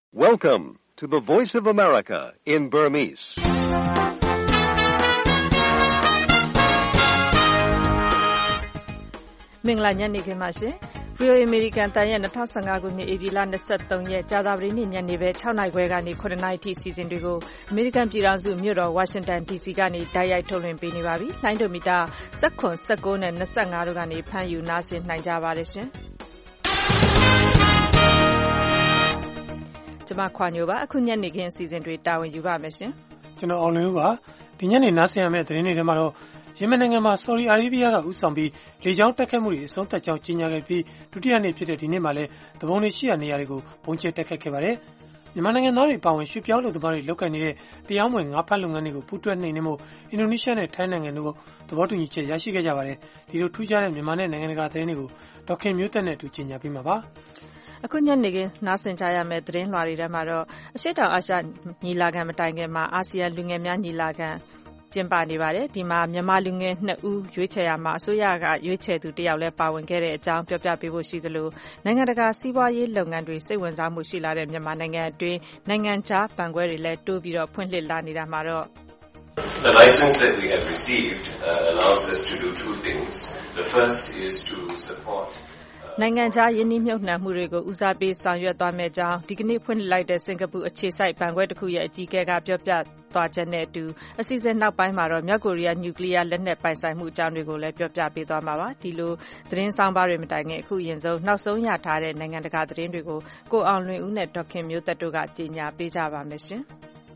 Welcome to the Voice of America in Burmese. ။မင်္ဂလာညနေခင်းပါရှင်။ VOA American တန်ရဲ့2015ခုနှစ်ဧပြီလ23ရက်ကြာသပတေးနေ့ညနေပဲ6နာရီခွဲကနေ9နာရီထိစီစဉ်တွေကို American ပြည်ထောင်စုမြို့တော် Washington DC ကနေတိုက်ရိုက်ထုတ်လွှင့်ပေးနေပါပြီ။လိုင်းဒိုမီတာ19နဲ့25တို့ကနေဖမ်းယူနားဆင်နိုင်ကြပါတယ်ရှင်။ကျွန်မခွာညိုပါအခုညနေခင်းအစီအစဉ်တွေတာဝန်ယူပါမယ်ရှင်။ကျွန်တော်အောင်လင်းဦးပါဒီညနေနားဆင်ရမယ့်သတင်းတွေထဲမှာတော့ယမန်နိုင်ငံမှာဆော်ဒီအာရေဗျကဦးဆောင်ပြီးလေကြောင်းတိုက်ခိုက်မှုတွေအဆုံးသတ်ကြောင်းကြေညာခဲ့ပြီးဒုတိယနေ့ဖြစ်တဲ့ဒီနေ့မှာလည်းသဘုံတွေရှိရာနေရာတွေကိုပုံကျဲတိုက်ခိုက်ခဲ့ပါတယ်။မြန်မာနိုင်ငံသားတွေပါဝင်ရွှေ့ပြောင်းလုပ်သမားတွေလုပ်ကိုင်နေတဲ့တရားမဝင်ငါးဖတ်လုပ်ငန်းတွေကိုပူးတွဲနှိမ်နင်းမှုအင်ဒိုနီးရှားနဲ့ထိုင်းနိုင်ငံတို့သဘောတူညီချက်ရရှိခဲ့ကြပါတယ်။ဒီလိုထူးခြားတဲ့မြန်မာနဲ့နိုင်ငံတကာသတင်းတွေကိုဒေါက်ခင်မျိုးသက်နဲ့အတူကြေညာပေးမှာပါ။အခုညနေခင်းနားဆင်ကြရမယ့်သတင်းလွှာတွေထဲမှာတော့အရှေ့တောင်အာရှညီလာခံမတိုင်ခင်မှာအာဆီယံလူငယ်များညီလာခံကျင်းပနေပါတယ်ဒီမှာမြန်မာလူငယ်2ဦးရွေးချယ်ရမှာအစိုးရကရွေးချယ်သူတယောက်လည်းပါဝင်ခဲ့တဲ့အကြောင်းပြောပြပေးဖို့ရှိသလိုနိုင်ငံတကာစီးပွားရေးလုပ်ငန်းတွေစိတ်ဝင်စားမှုရှိလာတဲ့မြန်မာနိုင်ငံအတွင်းနိုင်ငံခြားဘဏ်ခွဲတွေလည်းတိုးပြီးတော့ဖွင့်လှစ်လာနေတာမှာတော့ The license that we have received allows us to do two things. The first is to support နိုင်ငံခြားယင်းနှိမ့်မြုပ်နှံမှုတွေကိုဦးစားပေးဆောင်ရွက်သွားမယ့်အကြောင်းဒီကနေ့ဖွင့်လှစ်လိုက်တဲ့စင်ကာပူအခြေစိုက်ဘဏ်ခွဲတစ်ခုရဲ့အကြီးအကဲကပြောပြသွားချက်နဲ့အတူအစီအစဉ်နောက်ပိုင်းမှာတော့မြောက်ကိုရီးယားနျူကလ িয়ার လက်နက်ပိုင်ဆိုင်မှုအကြောင်းတွေကိုလည်းပြောပြပေးသွားမှာပါဒီလိုသတင်းဆောင်ပါတွေမတိုင်ခင်အခုရင်ဆုံးနောက်ဆုံးရထားတဲ့နိုင်ငံတကာသတင်းတွေကိုကိုအောင်လွင်ဦးနဲ့ဒေါက်ခင်မျိုးသက်တို့ကကြီးညာပေးကြပါမယ်ရှင်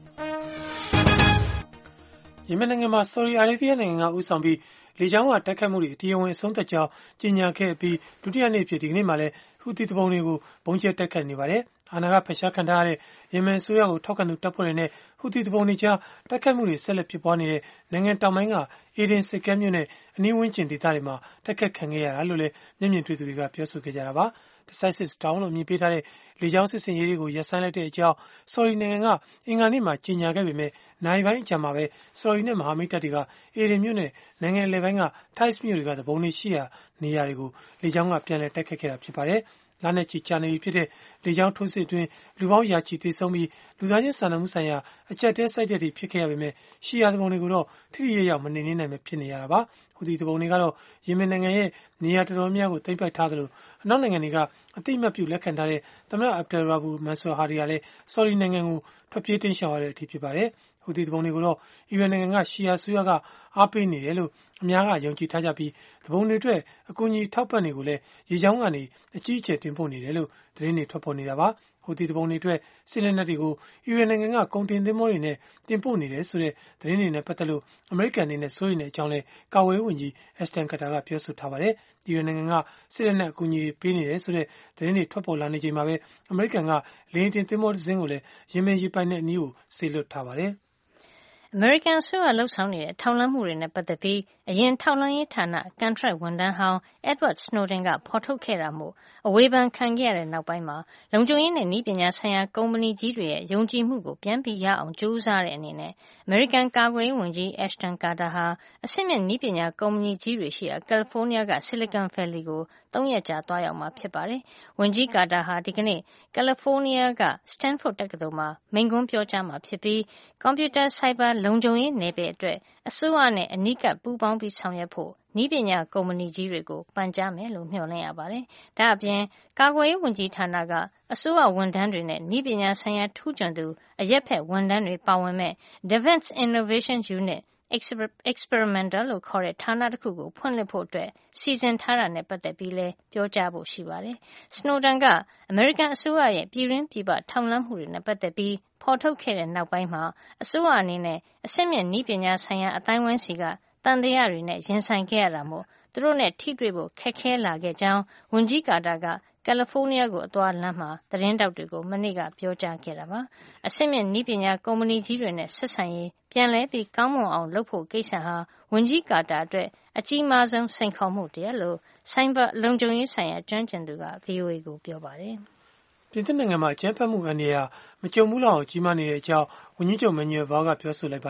ယမန်နိုင်ငံမှာဆော်ဒီအာရေဗျနိုင်ငံကဦးဆောင်ပြီးလေကြောင်းကတိုက်ခိုက်မှုတွေအတရားဝင်အဆုံးသတ်ကြောင်းကြေညာခဲ့ပြီးဒုတိယနေ့ဖြစ်ဒီကနေ့မှလည်းဟူသီတပုံတွေကိုပုံကျဲတိုက်ခိုက်နေပါတယ်။အာဏာကဖယ်ရှားခံထားရတဲ့ယမန်အစိုးရကိုထောက်ခံသူတပ်ဖွဲ့တွေနဲ့ဟူသီတပုံတွေကြားတိုက်ခိုက်မှုတွေဆက်လက်ဖြစ်ပွားနေတဲ့နိုင်ငံတောင်ပိုင်းကအေဒင်စစ်ကမ်းမြို့နဲ့အနီးဝန်းကျင်ဒေသတွေမှာတိုက်ခိုက်ခံခဲ့ရတာလို့လည်းမျက်မြင်တွေ့သူတွေကပြောဆိုခဲ့ကြတာပါ။ Decisive Storm လို့မြင်ပေးထားတဲ့လေကြောင်းစစ်စင်ရေးတွေကိုရပ်ဆိုင်းလိုက်တဲ့အကြောင်းဆော်ဒီနိုင်ငံကအင်္ဂါနေ့မှာကြေညာခဲ့ပေမဲ့နိုင်ပိုင်းအကြံမှာပဲဆော်ဒီနဲ့မဟာမိတ်တပ်တွေကအေဒင်မြို့နဲ့နိုင်ငံအလယ်ပိုင်းက Taiz မြို့တွေကသဘုံတွေရှိရာနေရာတွေကိုလေကြောင်းကပြန်လည်တိုက်ခတ်ခဲ့တာဖြစ်ပါတယ်။လနဲ့ချီကြာနေပြီဖြစ်တဲ့လေကြောင်းထိုးစစ်အတွင်းလူပေါင်းရာချီသေဆုံးပြီးလူသားချင်းစာနာမှုဆိုင်ရာအကျပ်တဲစိုက်တဲ့တွေဖြစ်ခဲ့ရပေမဲ့ရှီယာသဘုံတွေကိုတော့ထိထိရောက်မနေနိုင်ပဲဖြစ်နေရတာပါ။ဟူသီသဘုံတွေကတော့ယမင်နိုင်ငံရဲ့နေရာတော်တော်များကိုသိမ်းပိုက်ထားသလိုအနောက်နိုင်ငံတွေကအတိအမှတ်ပြုလက်ခံထားတဲ့သမ္မတအဗ်ဒယ်ရာဘူမန်ဆူဟာဒီကလည်းဆော်ဒီနိုင်ငံကိုထွက်ပြေးတိမ်းရှောင်ရတဲ့အထိဖြစ်ပါတယ်။ဟူသီသဘုံတွေကိုတော့အီရန်နိုင်ငံကရှီယာဆိုရကအားပေးနေတယ်လို့အများကယုံကြည်ထားကြပြီးသဘုံတွေအတွက်အကူအညီထောက်ပံ့တွေကိုလည်းရေချောင်းကနေအကြီးအကျယ်တင်ပို့နေတယ်လို့သတင်းတွေထွက်ပေါ်နေတာပါ။ဟူသီသဘုံတွေအတွက်စစ်လက်နက်တွေကိုအီရန်နိုင်ငံကကုန်တင်သင်္ဘောတွေနဲ့တင်ပို့နေတယ်ဆိုတဲ့သတင်းတွေနဲ့ပတ်သက်လို့အမေရိကန်အနေနဲ့စိုးရိမ်တဲ့အကြောင်းလည်းကာကွယ်ရေးဝန်ကြီးအက်စတန်ကာတာကပြောဆိုထားပါတယ်။အီရန်နိုင်ငံကစစ်လက်နက်အကူအညီတွေပေးနေတယ်ဆိုတဲ့သတင်းတွေထွက်ပေါ်လာနေချိန်မှာပဲအမေရိကန်ကလေယာဉ်တင်သင်္ဘောတစ်စင်းကိုလည်းယမင်ရေပိုင်တဲ့အနီးကိုဆေလွှတ်ထားပါတယ်။အမေရိကန်အစိုးရလှုပ်ဆောင်နေတဲ့ထောက်လှမ်းမှုတွေနဲ့ပတ်သက်ပြီးအရင်ထောက်လှမ်းရေးဌာနကန်ထရိုက်ဝန်ထမ်းဟောင်း Edward Snowden ကဖော်ထုတ်ခဲ့တာမို့အဝေဖန်ခံခဲ့ရတဲ့နောက်ပိုင်းမှာလုံခြုံရေးနဲ့နည်းပညာဆိုင်ရာကုမ္ပဏီကြီးတွေရဲ့ယုံကြည်မှုကိုပြန်ပြီးရအောင်ကြိုးစားတဲ့အနေနဲ့အမေရိကန်ကာကွယ်ရေးဝန်ကြီး Ashton Carter ဟာအဆင့်မြင့်နည်းပညာကုမ္ပဏီကြီးတွေရှိရာကယ်လီဖိုးနီးယားက Silicon Valley ကို3 ရက်ကြာသွားရောက်မှာဖြစ်ပါတယ်။ဝန်ကြီး Carter ဟာဒီကနေ့ကယ်လီဖိုးနီးယားက Stanford တက္ကသိုလ်မှာမိန့်ခွန်းပြောကြားမှာဖြစ်ပြီးကွန်ပျူတာဆိုင်ဘာလုံခြုံရေးနယ်ပယ်အတွက်အစိုးရနဲ့အနီးကပ်ပူးပေါင်းပြီးဆောင်ရွက်ဖို့နည်းပညာကုမ္ပဏီကြီးတွေကိုပန်ကြားမယ်လို့မျှော်လင့်ရပါတယ်။ဒါ့အပြင်ကာကွယ်ရေးဝန်ကြီးဌာနကအစိုးရဝန်ထမ်းတွေနဲ့နည်းပညာဆိုင်ရာထူးချွန်သူအရက်ဖက်ဝန်ထမ်းတွေပါဝင်မဲ့ Defense Innovation Unit Experimental လို့ခေါ်တဲ့ဌာနတစ်ခုကိုဖွင့်လှစ်ဖို့စီစဉ်ထားတာနဲ့ပတ်သက်ပြီးလည်းပြောကြားဖို့ရှိပါတယ်။ Snowden ကအမေရိကန်အစိုးရရဲ့ပြည်တွင်းပြည်ပထောက်လှမ်းမှုတွေနဲ့ပတ်သက်ပြီးဖော်ထုတ်ခဲ့တဲ့နောက်ပိုင်းမှာအစိုးရအနေနဲ့အဆင့်မြင့်နည်းပညာဆိုင်ရာအတိုင်းဝိုင်းစီကတန်တရားတွေနဲ့ရင်ဆိုင်ခဲ့ရတာမို့သူတို့နဲ့ထိတွေ့ဖို့ခက်ခဲလာခဲ့ကြောင်းဝန်ကြီးကာတာကကယ်လီဖိုးနီးယားကိုအသွားလမ်းမှာသတင်းတောက်တွေကိုမနေ့ကပြောကြားခဲ့တာပါ။အဆင့်မြင့်နည်းပညာကုမ္ပဏီကြီးတွေနဲ့ဆက်ဆံရေးပြန်လည်ပြီးကောင်းမွန်အောင်လုပ်ဖို့ကိစ္စဟာဝန်ကြီးကာတာအတွက်အကြီးမားဆုံးစိန်ခေါ်မှုတည်းလို့ဆိုင်ဘာလုံခြုံရေးဆိုင်ရာကျွမ်းကျင်သူက VOA ကိုပြောပါတယ်။ပြင်သစ်နိုင်ငံမှာအကြမ်းဖက်မှုအန္တရာယ်မကြုံဘူးလောက်အောင်ကြီးမားနေတဲ့အကြောင်းဝန်ကြီးချုပ်မန်နျူယ်ဗားကပြောဆိုလိုက်ပါတယ်။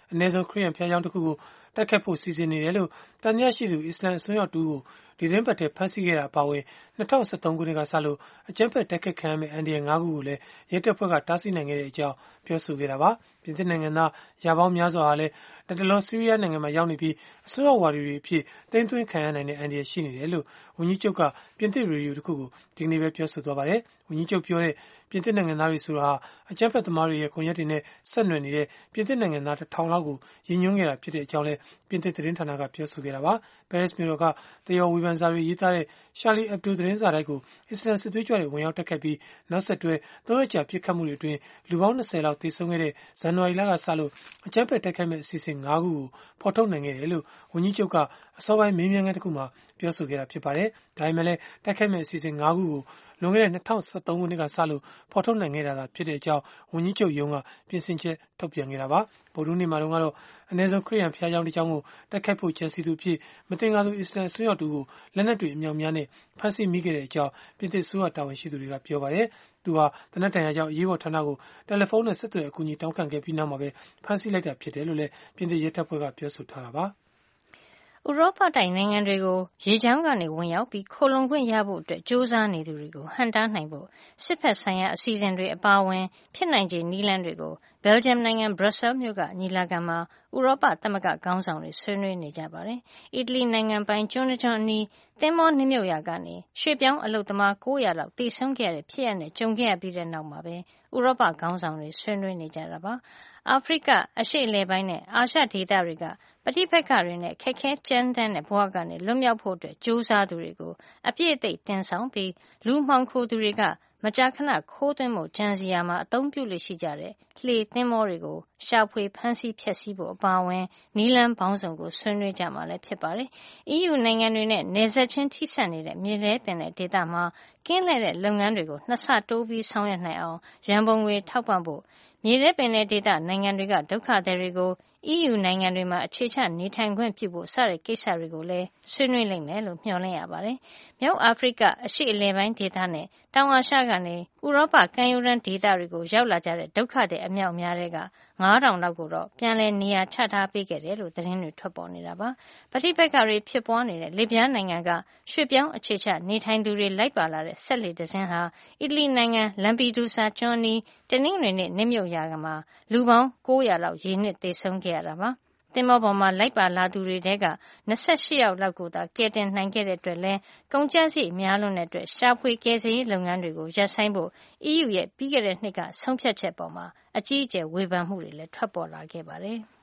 အနည်းဆုံးခရစ်ယာန်ဘုရားကျောင်းတစ်ခုကိုတိုက်ခတ်ဖို့စီစဉ်နေတယ်လို့တန်မြတ်ရှိသူအစ္စလာမ်အစွန်းရောက်တူကိုဒီသတင်းပတ်ထဲဖမ်းဆီးခဲ့တာအပါအဝင်2013ခုနှစ်ကစလို့အကြမ်းဖက်တိုက်ခတ်ခံရမယ့်အန်ဒီရယ်9ခုကိုလည်းရဲတပ်ဖွဲ့ကတားဆီးနိုင်ခဲ့တဲ့အကြောင်းပြောဆိုခဲ့တာပါပြင်သစ်နိုင်ငံသားရာပေါင်းများစွာဟာလည်းတတလောဆီးရီးယားနိုင်ငံမှာရောက်နေပြီးအစိုးရဝါဒီတွေအဖြစ်တိမ့်သွင်းခံရနိုင်တဲ့အန်ဒီရယ်ရှိနေတယ်လို့ဝန်ကြီးချုပ်ကပြင်သစ်ရေဒီယိုတစ်ခုကိုဒီကနေ့ပဲပြောဆိုသွားပါတယ်ဝန်ကြီးချုပ်ပြောတဲ့ပြင်သစ်နိုင်ငံသားတွေဆိုတာဟာအကြမ်းဖက်သမားတွေရဲ့ကွန်ရက်တွေနဲ့ဆက်နွယ်နေတဲ့ပြင်သစ်နိုင်ငံသား1000လောက်ကိုရည်ညွှန်းခဲ့တာဖြစ်တဲ့အကြောင်းလည်းပြင်သစ်သတင်းဌာနကပြောဆိုခဲ့တာပါပဲရစ်မြို့တော်ကတရော်ဝေဖန်စာတွေရေးသားတဲ့ရှာလီအက်ဘ်ဒိုသတင်းစာတိုက်ကိုအစ္စလာမ်စစ်သွေးကြွတွေဝင်ရောက်တိုက်ခတ်ပြီးနောက်ဆက်တွဲ3ရက်ကြာပစ်ခတ်မှုတွေအတွင်းလူပေါင်း20လောက်သေဆုံးခဲ့တဲ့ဇန်နဝါရီလကစလို့အကြမ်းဖက်တိုက်ခိုက်မဲ့အစီအစဉ်5ခုကိုဖော်ထုတ်နိုင်ခဲ့တယ်လို့ဝန်ကြီးချုပ်ကအစောပိုင်းမေးမြန်းခန်းတစ်ခုမှာပြောဆိုခဲ့တာဖြစ်ပါတယ်ဒါပေမဲ့လည်းတိုက်ခိုက်မဲ့အစီအစဉ်5ခုကိုလွန်ခဲ့တဲ့2013ခုနှစ်ကစလို့ဖော်ထုတ်နိုင်ခဲ့တာဖြစ်တဲ့အကြောင်းဝန်ကြီးချုပ်ရုံးကပြင်ဆင်ချက်ထုတ်ပြန်ခဲ့တာပါဗုဒ္ဓနေ့မှာတော့အနည်းဆုံးခရစ်ယာန်ဘုရားကျောင်းတစ်ကျောင်းကိုတိုက်ခိုက်ဖို့ကြံစည်သူဖြစ်မတင်ကားသူအစ္စလာမ်ဆွေးရောက်သူကိုလက်နက်တွေအမြောက်များနဲ့ဖမ်းဆီးမိခဲ့တဲ့အကြောင်းပြင်သစ်ဆိုးရတာဝန်ရှိသူတွေကပြောပါတယ်သူဟာတနက်တန်ရာကြောင့်အရေးပေါ်ဌာနကိုတယ်လီဖုန်းနဲ့ဆက်သွယ်အကူအညီတောင်းခံခဲ့ပြီးနောက်မှာပဲဖမ်းဆီးလိုက်တာဖြစ်တယ်လို့လည်းပြင်သစ်ရဲတပ်ဖွဲ့ကပြောဆိုထားတာပါဥရောပတိုက်နိုင်ငံတွေကိုရေကြောင်းကနေဝင်ရောက်ပြီးခိုလုံခွင့်ရဖို့အတွက်ကြိုးစားနေသူတွေကိုဟန့်တားနိုင်ဖို့စစ်ဖက်ဆိုင်ရာအစီအစဉ်တွေအပါအဝင်ဖြစ်နိုင်ခြေနည်းလမ်းတွေကိုဘယ်လ်ဂျီယံနိုင်ငံဘရပ်ဆဲလ်မြို့ကညီလာခံမှာဥရောပသမဂ္ဂခေါင်းဆောင်တွေဆွေးနွေးနေကြပါတယ်။အီတလီနိုင်ငံပိုင်ကျွန်းတစ်ကျွန်းအနီးသင်္ဘောနစ်မြုပ်ရာကနေရွှေ့ပြောင်းအလုပ်သမား900လောက်သေဆုံးခဲ့ရတဲ့ဖြစ်ရပ်နဲ့ကြုံခဲ့ရပြီးတဲ့နောက်မှာပဲဥရောပခေါင်းဆောင်တွေဆွေးနွေးနေကြတာပါ။အာဖရိကအရှေ့အလယ်ပိုင်းနဲ့အာရှဒေသတွေကပဋိပက္ခတွေနဲ့ခက်ခဲကြမ်းတမ်းတဲ့ဘဝကနေလွတ်မြောက်ဖို့အတွက်ကြိုးစားသူတွေကိုအပြည့်အသိတင်ဆောင်ပြီးလူမှောင်ခိုသူတွေကမကြာခဏခိုးသွင်းမှုကြံစည်ရာမှာအသုံးပြုလေ့ရှိကြတဲ့လှေသင်္ဘောတွေကိုရှာဖွေဖမ်းဆီးဖျက်ဆီးဖို့အပါအဝင်နီလန်းပေါင်းစုံကိုဆွေးနွေးကြမှာလည်းဖြစ်ပါတယ်။ EU နိုင်ငံတွေနဲ့နယ်စပ်ချင်းထိစပ်နေတဲ့မြေထဲပင်လယ်ဒေသမှာကင်းလှည့်တဲ့လုပ်ငန်းတွေကိုနှစ်ဆတိုးပြီးဆောင်ရွက်နိုင်အောင်ရန်ပုံငွေထောက်ပံ့ဖို့မြေထဲပင်လယ်ဒေသနိုင်ငံတွေကဒုက္ခသည်တွေကို EU နိုင်ငံတွေမှာအခြေချနေထိုင်ခွင့်ပြုဖို့စတဲ့ကိစ္စတွေကိုလည်းဆွေးနွေးလိမ့်မယ်လို့မျှော်လင့်ရပါတယ်။မြောက်အာဖရိကအရှေ့အလယ်ပိုင်းဒေသနဲ့တောင်အာရှကနေဥရောပကမ်းရိုးတန်းဒေသတွေကိုရောက်လာကြတဲ့ဒုက္ခသည်အမြောက်အများတွေက9000လောက်ကိုတော့ပြန်လည်နေရာချထားပေးခဲ့တယ်လို့သတင်းတွေထွက်ပေါ်နေတာပါ။ပဋိပက္ခတွေဖြစ်ပွားနေတဲ့လစ်ဗျားနိုင်ငံကရွှေ့ပြောင်းအခြေချနေထိုင်သူတွေလိုက်ပါလာတဲ့ဆက်လက်တစ်စင်းဟာအီတလီနိုင်ငံလမ်ပီဒူဆာကျွန်းအနီးတနင်္ဂနွေနေ့နစ်မြုပ်ရာမှာလူပေါင်း900လောက်ရေနစ်သေဆုံးခဲ့ရတာပါ။သင်္ဘောပေါ်မှာလိုက်ပါလာသူတွေထဲက28ယောက်လောက်ကိုသာကယ်တင်နိုင်ခဲ့တဲ့အတွက်လည်းကုန်ကျစရိတ်များလွန်းတဲ့အတွက်ရှာဖွေကယ်ဆယ်ရေးလုပ်ငန်းတွေကိုရပ်ဆိုင်းဖို့ EU ရဲ့ပြီးခဲ့တဲ့နှစ်ကဆုံးဖြတ်ချက်ပေါ်မှာအကြီးအကျယ်ဝေဖန်မှုတွေလည်းထွက်ပေါ်လာခဲ့ပါတယ်။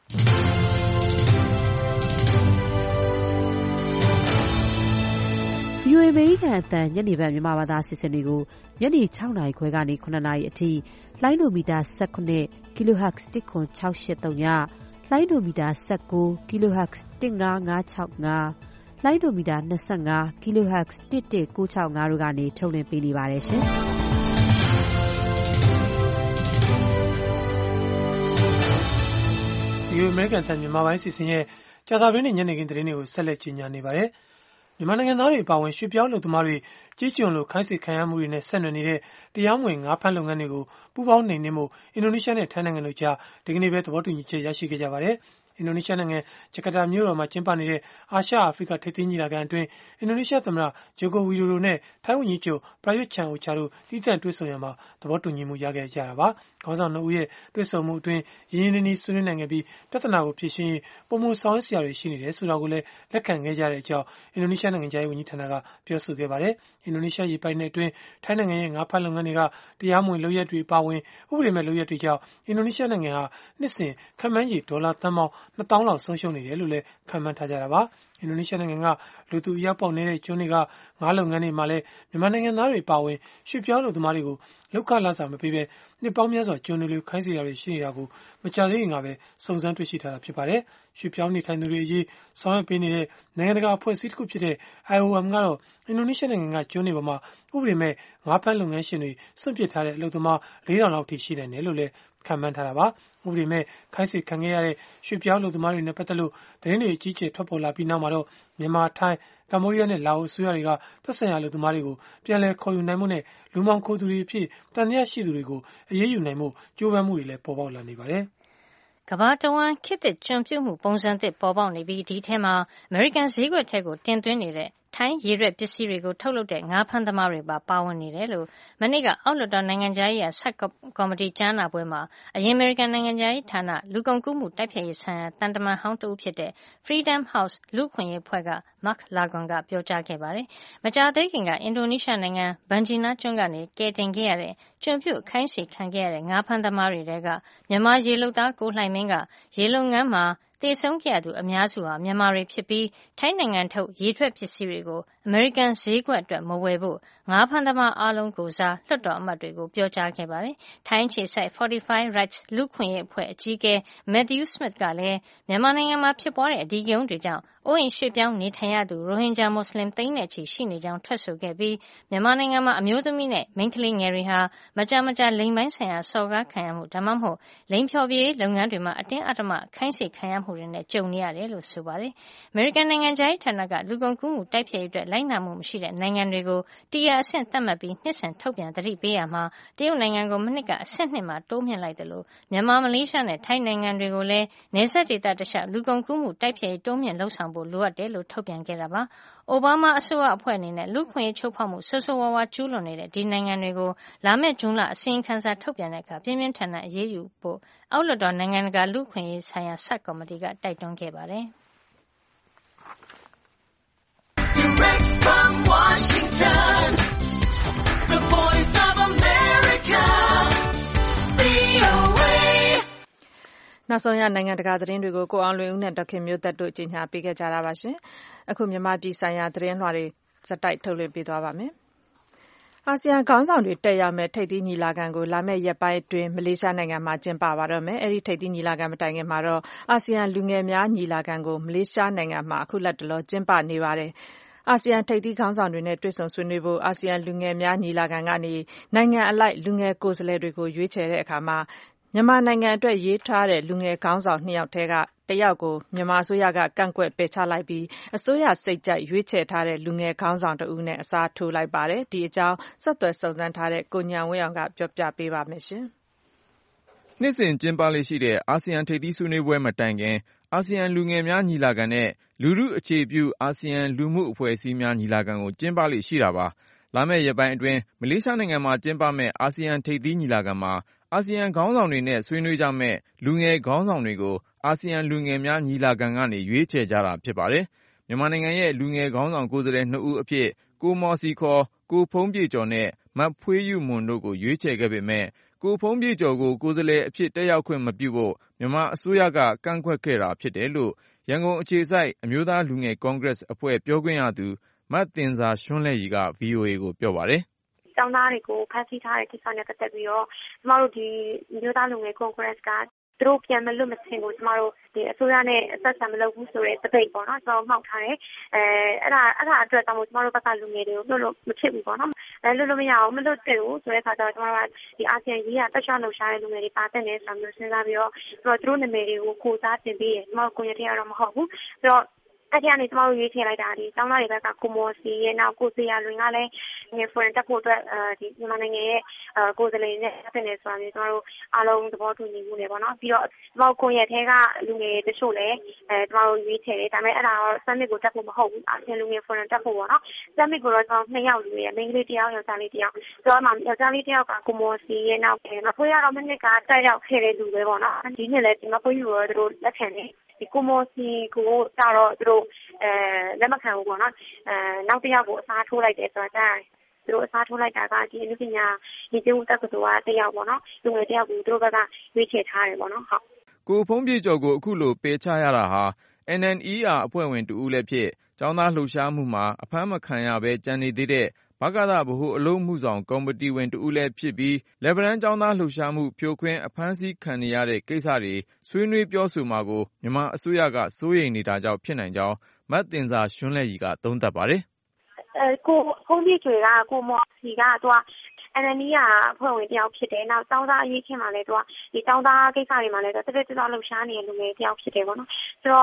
VOA အမေရိကန်အသံညနေပိုင်းမြန်မာဘာသာအစီအစဉ်တွေကိုညနေ6နာရီခွဲကနေ9နာရီအထိလိုင်းဒိုမီတာ19 kHz 10683ညလိုင်းဒိုမီတာ19 kHz 15565လိုင်းဒိုမီတာ25 kHz 11965တို့ကနေထုတ်လွှင့်ပေးနေပါတယ်ရှင်။ဒီအမေရိကန်အသံမြန်မာပိုင်းအစီအစဉ်ရဲ့ကြာသပတေးနေ့ညနေခင်းသတင်းတွေကိုဆက်လက်ကြီးညာနေပါတယ်။မြန်မာနိုင်ငံသားတွေအပါအဝင်ရွှေ့ပြောင်းလုပ်သမားတွေကြီးကြုံလို့ခိုင်းစေခံရမှုတွေနဲ့ဆက်နွယ်နေတဲ့တရားမဝင်ငါးဖမ်းလုပ်ငန်းတွေကိုပူးပေါင်းနှိမ်နင်းမှုအင်ဒိုနီးရှားနဲ့ထိုင်းနိုင်ငံတို့ကြားဒီကနေ့ပဲသဘောတူညီချက်ရရှိခဲ့ကြပါတယ်။အင်ဒိုနီးရှားနိုင်ငံဂျကာတာမြို့တော်မှာကျင်းပနေတဲ့အာရှအာဖရိကထိပ်သီးညီလာခံအတွင်းအင်ဒိုနီးရှားသမ္မတဂျိုကိုဝီဒိုဒိုနဲ့ထိုင်းဝန်ကြီးချုပ်ပရာယွတ်ချန်အိုချာတို့တည်တံ့တွေ့ဆုံရမှာသဘောတူညီမှုရခဲ့ကြတာပါ။ခေါင်းဆောင်2ဦးရဲ့တွေ့ဆုံမှုအတွင်းရင်းရင်းနှီးနှီးဆွေးနွေးနိုင်ခဲ့ပြီးပြဿနာကိုဖြေရှင်းရေးပုံမှန်ဆောင်ရွက်စရာတွေရှိနေတယ်ဆိုတာကိုလည်းလက်ခံခဲ့ကြတဲ့အကြောင်းအင်ဒိုနီးရှားနိုင်ငံသားရေးဝန်ကြီးဌာနကပြောဆိုခဲ့ပါတယ်။အင်ဒိုနီးရှားရေပိုင်နယ်အတွင်းထိုင်းနိုင်ငံရဲ့ငါးဖမ်းလုပ်ငန်းတွေကတရားမဝင်လုပ်ရက်တွေပါဝင်ဥပဒေမဲ့လုပ်ရက်တွေကြောင့်အင်ဒိုနီးရှားနိုင်ငံဟာနှစ်စဉ်ခန့်မှန်းခြေဒေါ်လာသန်းပေါင်း2000လောက်ဆုံးရှုံးနေတယ်လို့လည်းခန့်မှန်းထားကြတာပါ။အင်ဒိုနီးရှားနိုင်ငံကလူသူအရောက်ပေါက်နေတဲ့ကျွန်းတွေကငါးလုပ်ငန်းတွေမှာလည်းမြန်မာနိုင်ငံသားတွေပါဝင်ရွှေ့ပြောင်းလုပ်သမားတွေကိုလောက်ခလာစာမပေးဘဲနှစ်ပေါင်းများစွာကျွန်းတွေခိုင်းစေတာတွေရှိနေတာကိုမကြသေးခင်ကပဲစုံစမ်းတွေ့ရှိထားတာဖြစ်ပါတယ်။ရွှေ့ပြောင်းနေထိုင်သူတွေအရေးဆောင်ရွက်ပေးနေတဲ့နိုင်ငံတကာအဖွဲ့အစည်းတစ်ခုဖြစ်တဲ့ IOM ကတော့အင်ဒိုနီးရှားနိုင်ငံကကျွန်းတွေပေါ်မှာဥပဒေမဲ့ငါးဖမ်းလုပ်ငန်းရှင်တွေစွန့်ပစ်ထားတဲ့အလုပ်သမား4000လောက်ထိရှိနိုင်တယ်လို့လည်းခန့်မှန်းထားတာပါ။ဥပဒေမဲ့ခိုင်းစေခံခဲ့ရတဲ့ရွှေ့ပြောင်းလုပ်သမားတွေနဲ့ပတ်သက်လို့သတင်းတွေအကြီးအကျယ်ထွက်ပေါ်လာပြီးနောက်မှာတော့မြန်မာ၊ထိုင်း၊ကမ္ဘောဒီးယားနဲ့လာအိုအစိုးရတွေကသက်ဆိုင်ရာလုပ်သမားတွေကိုပြန်လည်ခေါ်ယူနိုင်မှုနဲ့လူမှောင်ခိုသူတွေအဖြစ်တန်တရားရှိသူတွေကိုအရေးယူနိုင်မှုကြိုးပမ်းမှုတွေလည်းပေါ်ပေါက်လာနေပါတယ်။ကမ္ဘာတဝန်းခေတ်သစ်ကျွန်ပြုမှုပုံစံသစ်ပေါ်ပေါက်နေပြီးဒီထဲမှာအမေရိကန်ဈေးကွက်ထဲကိုတင်သွင်းနေတဲ့ထိုင်းရေရွက်ပစ္စည်းတွေကိုထုတ်လုပ်တဲ့ငါးဖမ်းသမားတွေပါဝင်နေတယ်လို့မနေ့ကအောက်လွှတ်တော်နိုင်ငံခြားရေးဆပ်ကော်မတီကြားနာပွဲမှာအရင်အမေရိကန်နိုင်ငံခြားရေးဌာနလူကုန်ကူးမှုတိုက်ဖျက်ရေးဆိုင်ရာတန်တမန်ဟောင်းတဦးဖြစ်တဲ့ Freedom House လူ့အခွင့်အရေးအဖွဲ့က Mark Lagon ကပြောကြားခဲ့ပါတယ်။မကြာသေးခင်ကအင်ဒိုနီးရှားနိုင်ငံဘန်ဂျီနာကျွန်းကနေကယ်တင်ခဲ့ရတဲ့ကျွန်ပြုတ်ခိုင်းစေခံခဲ့ရတဲ့ငါးဖမ်းသမားတွေထဲကမြန်မာရေလုပ်သားကိုလှိုင်မင်းကရေလုပ်ငန်းမှာသေဆုံးခဲ့ရသူအများစုဟာမြန်မာတွေဖြစ်ပြီးထိုင်းနိုင်ငံထုတ်ရေထွက်ပစ္စည်းတွေကိုအမေရိကန်ဈေးကွက်အတွက်မဝယ်ဖို့ငါးဖမ်းသမားအားလုံးကိုစားလွှတ်တော်အမတ်တွေကိုပြောကြားခဲ့ပါတယ်။ထိုင်းအခြေစိုက် Fortify Rights လူ့အခွင့်အရေးအဖွဲ့အကြီးအကဲ Matthew Smith ကလည်းမြန်မာနိုင်ငံမှာဖြစ်ပွားတဲ့အဓိကရုဏ်းတွေကြောင့်အိုးအိမ်ရွှေ့ပြောင်းနေထိုင်ရသူရိုဟင်ဂျာမွတ်စလင်သိန်းနဲ့ချီရှိနေကြောင်းထွက်ဆိုခဲ့ပြီးမြန်မာနိုင်ငံမှာအမျိုးသမီးနဲ့မိန်းကလေးငယ်တွေဟာမကြာမကြာလိင်ပိုင်းဆိုင်ရာစော်ကားခံရမှုဒါမှမဟုတ်လိင်ဖျော်ဖြေရေးလုပ်ငန်းတွေမှာအတင်းအဓမ္မခိုင်းစေခံရမှုတွေနဲ့ကြုံနေရတယ်လို့ဆိုပါတယ်။အမေရိကန်နိုင်ငံခြားရေးဌာနကလူကုန်ကူးမှုတိုက်ဖျက်ရေးအတွက်လိုက်နာမှုမရှိတဲ့နိုင်ငံတွေကိုTier အဆင့်သတ်မှတ်ပြီးနှစ်စဉ်ထုတ်ပြန်သတိပေးရမှာတရုတ်နိုင်ငံကိုမနှစ်ကအဆင့်2မှာတိုးမြှင့်လိုက်တယ်လို့မြန်မာမလေးရှားနဲ့ထိုင်းနိုင်ငံတွေကိုလည်းနယ်စပ်ဒေသတခြားလူကုန်ကူးမှုတိုက်ဖျက်ရေးတိုးမြှင့်လှုံ့ဆော်ဖို့လိုအပ်တယ်လို့ထုတ်ပြန်ခဲ့တာပါ။အိုဘားမားအစိုးရအဖွဲ့အနေနဲ့လူ့အခွင့်အရေးချိုးဖောက်မှုဆိုးဆိုးဝါးဝါးကျူးလွန်နေတဲ့ဒီနိုင်ငံတွေကိုလာမယ့်ဇွန်လအစီရင်ခံစာထုတ်ပြန်တဲ့အခါပြင်းပြင်းထန်ထန်အရေးယူဖို့အောက်လွှတ်တော်နိုင်ငံတကာလူ့အခွင့်အရေးဆိုင်ရာဆပ်ကော်မတီကတိုက်တွန်းခဲ့ပါတယ်။ Direct from Washington, the voice of America, VOA. နောက်ဆုံးရနိုင်ငံတကာသတင်းတွေကိုကိုအောင်လွင်ဦးနဲ့ဒေါက်ခင်မျိုးသက်တို့ကြီးညာပေးခဲ့ကြတာပါရှင်။အခုမြန်မာပြည်ဆိုင်ရာသတင်းလွှာတွေစတိုက်ထုတ်လွှင့်ပေးသွားပါမယ်။အာဆီယံခေါင်းဆောင်တွေတက်ရောက်မဲ့ထိပ်သီးညီလာခံကိုလာမယ့်ရက်ပိုင်းအတွင်းမလေးရှားနိုင်ငံမှာကျင်းပပါတော့မယ်။အဲဒီထိပ်သီးညီလာခံမတိုင်ခင်မှာတော့အာဆီယံလူငယ်များညီလာခံကိုမလေးရှားနိုင်ငံမှာအခုလက်တလောကျင်းပနေပါတယ်။အာဆီယံထိပ်သီးခေါင်းဆောင်တွေနဲ့တွေ့ဆုံဆွေးနွေးဖို့အာဆီယံလူငယ်များညီလာခံကနေနိုင်ငံအလိုက်လူငယ်ကိုယ်စားလှယ်တွေကိုရွေးချယ်တဲ့အခါမှာမြန်မာနိုင်ငံအတွက်ရေးထားတဲ့လူငယ်ခေါင်းဆောင်2ယောက်ထဲကတယောက်ကိုမြန်မာအစိုးရကကန့်ကွက်ပယ်ချလိုက်ပြီးအစိုးရစိတ်ကြိုက်ရွေးချယ်ထားတဲ့လူငယ်ခေါင်းဆောင်တဦးနဲ့အစားထိုးလိုက်ပါတယ်။ဒီအကြောင်းဆက်သွယ်စုံစမ်းထားတဲ့ကိုဉာဏ်ဝင်းအောင်ကပြောပြပေးပါမယ်ရှင်။နှစ်စဉ်ကျင်းပလေ့ရှိတဲ့အာဆီယံထိပ်သီးဆွေးနွေးပွဲမတိုင်ခင်အာဆီယံလူငယ်များညီလာခံနဲ့လူထုအခြေပြုအာဆီယံလူမှုအဖွဲ့အစည်းများညီလာခံကိုကျင်းပလေ့ရှိတာပါ။လာမယ့်ရက်ပိုင်းအတွင်းမလေးရှားနိုင်ငံမှာကျင်းပမယ့်အာဆီယံထိပ်သီးညီလာခံမှာအာဆီယံခေါင်းဆောင်တွေနဲ့ဆွေးနွေးကြမယ့်လူငယ်ခေါင်းဆောင်တွေကိုအာဆီယံလူငယ်များညီလာခံကနေရွေးချယ်ကြတာဖြစ်ပါတယ်။မြန်မာနိုင်ငံရဲ့လူငယ်ခေါင်းဆောင်ကိုယ်စားလှယ်2ဦးအဖြစ်ကိုမော်စီခေါ်ကိုဖုံးပြည့်ကျော်နဲ့မဖွေးယူမွန်တို့ကိုရွေးချယ်ခဲ့ပေမဲ့ကိုဖုံးပြည့်ကျော်ကိုကိုယ်စားလှယ်အဖြစ်တက်ရောက်ခွင့်မပြုဖို့မြန်မာအစိုးရကကန့်ကွက်ခဲ့တာဖြစ်တယ်လို့ရန်ကုန်အခြေစိုက်အမျိုးသားလူငယ်ကွန်ဂရက်အဖွဲ့ပြောခွင့်ရသူမသင်ဇာရွှန်းလဲ့ရည်က VOA ကိုပြောပါတယ်။ကျောင်းသားတွေကိုဖမ်းဆီးထားတဲ့ကိစ္စနဲ့ပတ်သက်ပြီးတော့ကျမတို့ဒီမျိုးသားလူငယ်ကွန်ဂရက်ကသူတို့ပြန်မလွတ်မချင်းကိုကျမတို့ဒီအစိုးရနဲ့အဆက်ဆံမလုပ်ဘူးဆိုတဲ့တပိတ်ပေါ့နော်ကျွန်တော်မှောက်ထားတယ်အဲ့ဒါအတွက်တောင်ကျမတို့ဘက်ကလူငယ်တွေကိုလွတ်လို့မဖြစ်ဘူးပေါ့နော်လွတ်လို့မရအောင်မလွတ်တဲ့ဘူးဆိုတဲ့အခါကျတော့ကျမတို့ကဒီအာဆီယံကြီးကတက်ချောင်းလှူရှားတဲ့လူငယ်တွေပါတဲ့နေဆိုမျိုးစဉ်းစားပြီးတော့သူတို့နာမည်တွေကိုကိုစားတင်ပြီးရကျမတို့ကိုရတဲ့ကတော့မဟုတ်ဘူးဆိုတော့အဲ့ဒီကနေကျမတို့ရွေးချယ်လိုက်တာဒီကျောင်းသားတွေဘက်ကကိုမော်စီရဲ့နောက်ကိုစီယာလွင်ကလည်းငယ်ဖွင့်တက်ဖို့အတွက်ဒီမြန်မာနိုင်ငံရဲ့ကိုယ်စားလှယ်နဲ့တက်နေဆိုတာမျိုးကျမတို့အားလုံးသဘောတူညီမှုနဲ့ပေါ့နော်ပြီးတော့ကျမတို့ကိုရတဲ့ကလူငယ်တချို့လည်းကျမတို့ရွေးချယ်တယ်ဒါပေမဲ့အဲ့ဒါတော့စမ်းမစ်ကိုတက်ဖို့မဟုတ်ဘူးအာဆီယံလူငယ်ဖွင့်တက်ဖို့ပေါ့နော်စမ်းမစ်ကိုတော့ကျမတို့2ယောက်ရွေးရမိန်းကလေး1ယောက်ယောက်ျားလေး1ယောက်ဆိုတော့မှယောက်ျားလေး1ယောက်ကကိုမော်စီရဲ့နောက်မဖွေးရတော့မနစ်ကတက်ရောက်ခဲ့တဲ့လူပဲပေါ့နော်ဒီနှစ်လည်းဒီမဖွေးယူတော့သူတို့လက်ခံတယ်ဒီကိုမော်စီကိုကြတော့သူတို့လက်မခံဘူးပေါ့နော်နောက်တစ်ယောက်ကိုအစားထိုးလိုက်တယ်ဆိုတာကြားသူတို့အစားထိုးလိုက်တာကဒီအနုပညာဒီကျုံတက္ကသိုလ်ကတစ်ယောက်ပေါ့နော်လူငယ်တစ်ယောက်ကိုသူတို့ဘက်ကရွေးချယ်ထားတယ်ပေါ့နော်ဟုတ်ကိုဖုံးပြည့်ကျော်ကိုအခုလိုပယ်ချရတာဟာ NNER အဖွဲ့ဝင်တူဦးလည်းဖြစ်ကျောင်းသားလှုပ်ရှားမှုမှာအဖမ်းမခံရဘဲကြံနေသေးတဲ့ဗကသဗဟိုအလုပ်မှုဆောင်ကော်မတီဝင်တူဦးလည်းဖြစ်ပြီးလက်ဗရန်ကျောင်းသားလှုပ်ရှားမှုဖြိုခွင်းအဖမ်းဆီးခံနေရတဲ့ကိစ္စတွေဆွေးနွေးပြောဆိုမှာကိုမြန်မာအစိုးရကစိုးရိမ်နေတာကြောင့်ဖြစ်နိုင်ကြောင်းမသင်ဇာရွှန်းလဲ့ရည်ကသုံးသပ်ပါတယ်ကိုဖုံးပြည့်ကျွေကကိုမော်စီကသူကNNERအဖွဲ့ဝင်တယောက်ဖြစ်တယ်နောက်တောင်းသားအရေးချင်းမှာလည်းသူကဒီတောင်းသားကိစ္စတွေမှာလည်းတက်တက်ကြွလှုပ်ရှားနေတဲ့လူငယ်တယောက်ဖြစ်တယ်ပေါ့နော်ဆိုတော့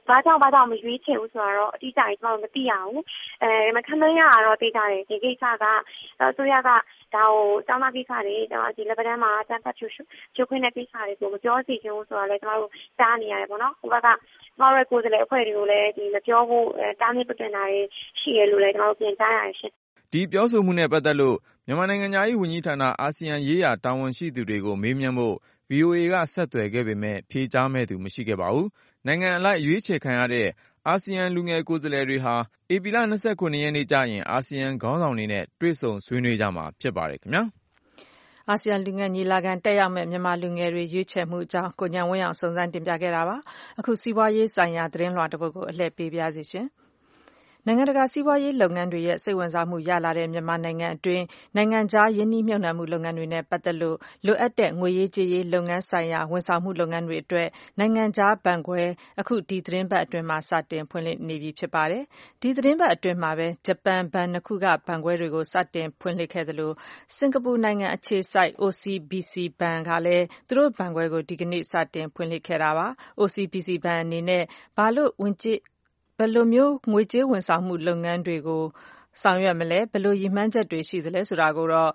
ဘာကြောင့်မရွေးချယ်ဘူးဆိုတော့အတိအကျကြီးကျွန်တော်မသိရဘူးမခံမရတော့သိကြတယ်ဒီကိစ္စကအစိုးရကဒါကိုတောင်းတကိစ္စတွေဒီလက်ပတန်းမှာတန်းဖတ်ဖြိုခွင်းတဲ့ကိစ္စတွေကိုမပြောစီချင်ဘူးဆိုတော့လည်းကျွန်တော်တို့တားနေရတယ်ပေါ့နော်ဟိုဘက်ကကျွန်တော်တို့ကိုယ်စားလှယ်အဖွဲ့တွေကိုလည်းဒီမပြောဖို့တားမြစ်ပတ်တင်တာတွေရှိရလို့လည်းကျွန်တော်တို့ပြင်ကြားရတယ်ရှင်ဒီပြောဆိုမှုနဲ့ပတ်သက်လို့မြန်မာနိုင်ငံသားရေးဝန်ကြီးဌာနအာဆီယံရေးရာတာဝန်ရှိသူတွေကိုမေးမြန်းဖို့ VOA ကဆက်သွယ်ခဲ့ပေမဲ့ဖြေကြားမဲ့သူမရှိခဲ့ပါဘူးနိုင်ငံအလိုက်ရွေးချယ်ခံရတဲ့အာဆီယံလူငယ်ကိုယ်စားလှယ်တွေဟာဧပြီလ29ရက်နေ့ကျရင်အာဆီယံခေါင်းဆောင်တွေနဲ့တွေ့ဆုံဆွေးနွေးကြမှာဖြစ်ပါတယ်ခင်ဗျာအာဆီယံလူငယ်ညီလာခံတက်ရောက်မဲ့မြန်မာလူငယ်တွေရွေးချယ်မှုအကြောင်းကိုဉာဏ်ဝင်းအောင်စုံစမ်းတင်ပြခဲ့တာပါအခုစီးပွားရေးဆိုင်ရာသတင်းလွှာတစ်ပုဒ်ကိုအလှည့်ပေးပါရစေရှင်နိုင်ငံတကာစီးပွားရေးလုပ်ငန်းတွေရဲ့စိတ်ဝင်စားမှုရလာတဲ့မြန်မာနိုင်ငံအတွင်းနိုင်ငံခြားယင်းနှိမ့်မြုပ်နှံမှုလုပ်ငန်းတွေနဲ့ပတ်သက်လို့လိုအပ်တဲ့ငွေရေးကြေးရေးလုပ်ငန်းဆိုင်ရာဝန်ဆောင်မှုလုပ်ငန်းတွေအတွက်နိုင်ငံခြားဘဏ်ခွဲအခုဒီသတင်းပတ်အတွင်းမှာစတင်ဖွင့်လှစ်နေပြီဖြစ်ပါတယ်။ဒီသတင်းပတ်အတွင်းမှာပဲဂျပန်ဘဏ်နှစ်ခုကဘဏ်ခွဲတွေကိုစတင်ဖွင့်လှစ်ခဲ့သလိုစင်ကာပူနိုင်ငံအခြေစိုက် OCBC ဘဏ်ကလည်းသူတို့ဘဏ်ခွဲကိုဒီကနေ့စတင်ဖွင့်လှစ်ခဲ့တာပါ။ OCBC ဘဏ်အနေနဲ့ဘယ်လိုမျိုးငွေကြေးဝန်ဆောင်မှုလုပ်ငန်းတွေကိုဆောင်ရွက်မလဲဘယ်လိုရည်မှန်းချက်တွေရှိသလဲဆိုတာကိုတော့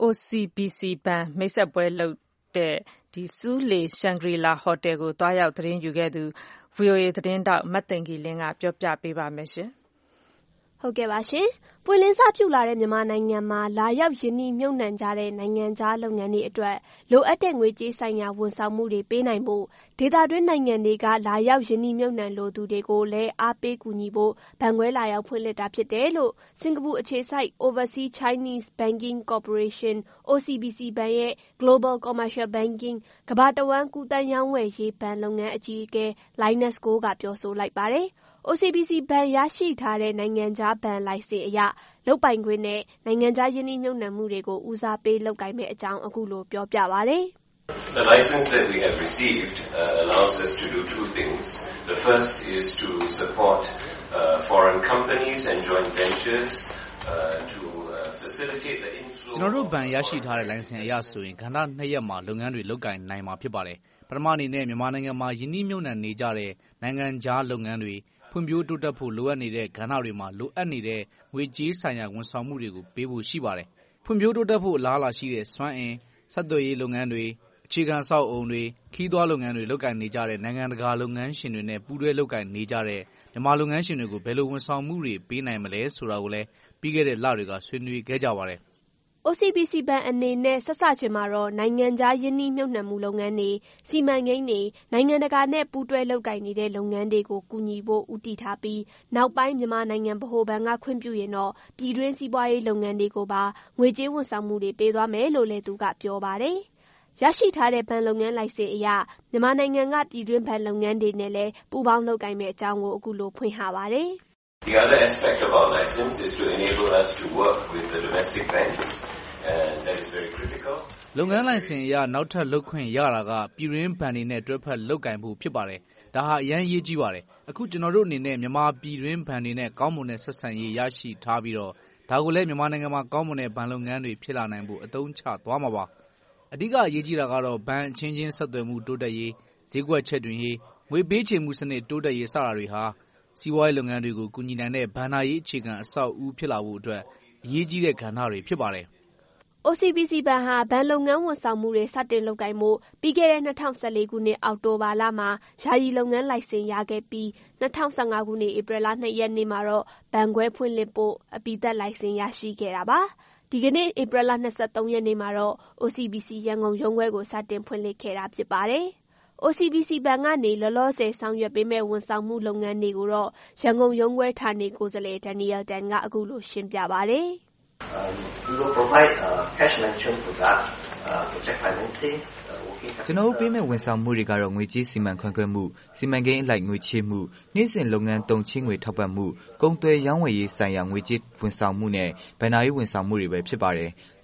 OCBC ဘဏ်မိတ်ဆက်ပွဲလုပ်တဲ့ဆူးလေရှန်ဂရီလာဟိုတယ်ကိုတွားရောက်သတင်းယူခဲ့သူ VOA သတင်းတောက်မတ်သိင်္ဂီလင်းကပြောပြပေးပါမယ်ရှင်ဟုတ်ကဲ့ပါရှင်။ပွင့်လင်းစပြုလာတဲ့မြန်မာနိုင်ငံမှာလာရောက်ယင်းနှိမ့်မြုပ်နှံကြတဲ့နိုင်ငံခြားလုပ်ငန်းတွေအတွက်လိုအပ်တဲ့ငွေကြေးဆိုင်ရာဝန်ဆောင်မှုတွေပေးနိုင်ဖို့ဒေသတွင်းနိုင်ငံတွေကလာရောက်ယင်းနှိမ့်မြုပ်နှံလိုသူတွေကိုလည်းအားပေးကူညီဖို့ဘဏ်ခွဲလာရောက်ဖွင့်လှစ်တာဖြစ်တယ်လို့စင်ကာပူအခြေစိုက် Overseas Chinese Banking Corporation OCBC ဘဏ်ရဲ့ Global Commercial Banking ကမ္ဘာတဝန်းကူးသန်းရောင်းဝယ်ရေးဘဏ်လုပ်ငန်းအကြီးအကဲ Linus Goh ကပြောဆိုလိုက်ပါတယ်။ OCBC ဘဏ်ရရှိထားတဲ့နိုင်ငံခြားဘဏ်လိုင်စင်အရလုပ်ပိုင်ခွင့်နဲ့နိုင်ငံခြားယင်းနှိမ့်မြုပ်နှံမှုတွေကိုဦးစားပေးလုပ်ကိုင်မယ့်အကြောင်းအခုလိုပြောပြပါတယ်။ The license that we have received allows us to do two things. The first is to support foreign companies and joint ventures to facilitate the inflow. ကျွန်တော်တို့ဘဏ်ရရှိထားတဲ့လိုင်စင်အရဆိုရင်ကဏ္ဍ2ရက်မှာလုပ်ငန်းတွေလုပ်ကိုင်နိုင်မှာဖြစ်ပါတယ်။ပထမအနေနဲ့မြန်မာနိုင်ငံမှာယင်းနှိမ့်မြုပ်နှံနေကြတဲ့နိုင်ငံခြားလုပ်ငန်းတွေဖွံ့ဖြိုးတိုးတက်ဖို့လိုအပ်နေတဲ့ကဏ္ဍတွေမှာလိုအပ်နေတဲ့ငွေကြေးဆိုင်ရာဝန်ဆောင်မှုတွေကိုပေးဖို့ရှိပါတယ်။ဖွံ့ဖြိုးတိုးတက်ဖို့အလားအလာရှိတဲ့စွမ်းအင်ဆက်သွယ်ရေးလုပ်ငန်းတွေအခြေခံအဆောက်အုံတွေခီးသွွားလုပ်ငန်းတွေလုပ်ကိုင်နေကြတဲ့နိုင်ငံတကာလုပ်ငန်းရှင်တွေနဲ့ပူးတွဲလုပ်ကိုင်နေကြတဲ့မြန်မာလုပ်ငန်းရှင်တွေကိုဘယ်လိုဝန်ဆောင်မှုတွေပေးနိုင်မလဲဆိုတာကိုလည်းပြီးခဲ့တဲ့လတွေကဆွေးနွေးခဲ့ကြပါတယ်။ OCBC ဘဏ်အနေနဲ့ဆက်စချင်းမှာတော့နိုင်ငံခြားယင်းနှိမ့်မြုပ်နှံမှုလုပ်ငန်းတွေစီမံကိန်းတွေနိုင်ငံတကာနဲ့ပူးတွဲလုပ်ကိုင်နေတဲ့လုပ်ငန်းတွေကိုကူညီဖို့ဦးတည်ထားပြီးနောက်ပိုင်းမြန်မာနိုင်ငံဗဟိုဘဏ်ကခွင့်ပြုရင်တော့ပြည်တွင်းစီးပွားရေးလုပ်ငန်းတွေကိုပါငွေကြေးဝန်ဆောင်မှုတွေပေးသွားမယ်လို့လည်းသူကပြောပါတယ်။ရရှိထားတဲ့ဘဏ်လုပ်ငန်းလိုင်စင်အရမြန်မာနိုင်ငံကပြည်တွင်းဘဏ်လုပ်ငန်းတွေနဲ့လည်းပူးပေါင်းလုပ်ကိုင်မယ့်အကြောင်းကိုအခုလိုဖွင့်ဟပါတယ်။ The other aspect of our license is to enable us to work with the domestic banks, and that is very critical. လုပ်ငန်းလိုင်စင်အရနောက်ထပ်လုပ်ခွင့်ရတာကပြည်တွင်းဘဏ်တွေနဲ့တွဲဖက်လုပ်ကိုင်ဖို့ဖြစ်ပါတယ်။ဒါဟာအရင်ရေးကြီးပါတယ်။အခုကျွန်တော်တို့အနေနဲ့မြန်မာပြည်တွင်းဘဏ်တွေနဲ့ကောင်းမွန်တဲ့ဆက်ဆံရေးရရှိထားပြီးတော့ဒါကိုလည်းမြန်မာနိုင်ငံမှာကောင်းမွန်တဲ့ဘဏ်လုပ်ငန်းတွေဖြစ်လာနိုင်ဖို့အသုံးချသွားမှာပါ။အဓိကအရေးကြီးတာကတော့ဘဏ်အချင်းချင်းဆက်သွယ်မှုတိုးတက်ရေးဈေးကွက်ချက်တွင်ရေးငွေပေးချေမှုစနစ်တိုးတက်ရေးစတာတွေဟာစီးပွားရေးလုပ်ငန်းတွေကိုကူညီနိုင်တဲ့ဘဏ္ဍာရေးအခြေခံအဆောက်အဦဖြစ်လာဖို့အတွက်အရေးကြီးတဲ့ကဏ္ဍတွေဖြစ်ပါတယ်။ OCBC ဘဏ်ဟာဘဏ်လုပ်ငန်းဝန်ဆောင်မှုတွေစတင်လုပ်ကိုင်မှုပြီးခဲ့တဲ့2014ခုနှစ်အောက်တိုဘာလမှာယာယီလုပ်ငန်းလိုင်စင်ရခဲ့ပြီး2015ခုနှစ်ဧပြီလ2ရက်နေ့မှာတော့ဘဏ်ခွဲဖွင့်လှစ်ဖို့အပြီးသတ်လိုင်စင်ရရှိခဲ့တာပါ။ဒီကနေ့ဧပြီလ23ရက်နေ့မှာတော့ OCBC ရန်ကုန်ရုံးခွဲကိုစတင်ဖွင့်လှစ်ခဲ့တာဖြစ်ပါတယ်။ OCBC ဘဏ်ကနေလောလောဆယ်ဆောင်ရွက်ပေးမဲ့ဝန်ဆောင်မှုလုပ်ငန်းတွေကိုတော့ရန်ကုန်ရုံးခွဲဌာနေကိုယ်စားလှယ် Daniel Tan ကအခုလိုရှင်းပြပါတယ်။ We will provide cash management products, project financing, ကျွန်တော်တို့ပေးမဲ့ဝန်ဆောင်မှုတွေကတော့ငွေကြေးစီမံခန့်ခွဲမှုစီမံကိန်းအလိုက်ငွေချေးမှုနေ့စဉ်လုပ်ငန်းတုံချေးငွေထောက်ပံ့မှုကုန်သွယ်ရောင်းဝယ်ရေးဆိုင်ရာငွေကြေးဝန်ဆောင်မှုနဲ့ဘဏ္ဍာရေးဝန်ဆောင်မှုတွေပဲဖြစ်ပါတယ်။